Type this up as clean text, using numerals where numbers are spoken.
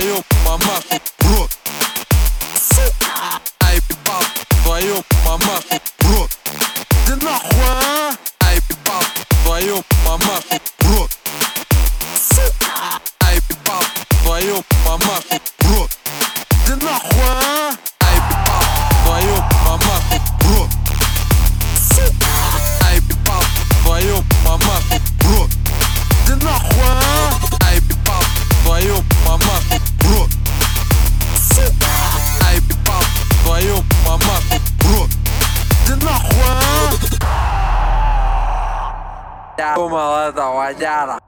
твою мамашу в рот. Сука! Ай, ебал твою мамашу в рот. Ты нахуй, а? Ай, ебал твою мамашу в рот. Сука! Ай, ебал твою мамашу в рот. Ты нахуй, а? Ай, ебал твою мамашу в рот. Сука! Ай, ебал твою мамашу в рот. Ты нахуй, а? Ай, ебал твою мамашу в рот. Сука! Ай, ебал твою мамашу в рот. Ты нахуй, а? Я думал, это водяра.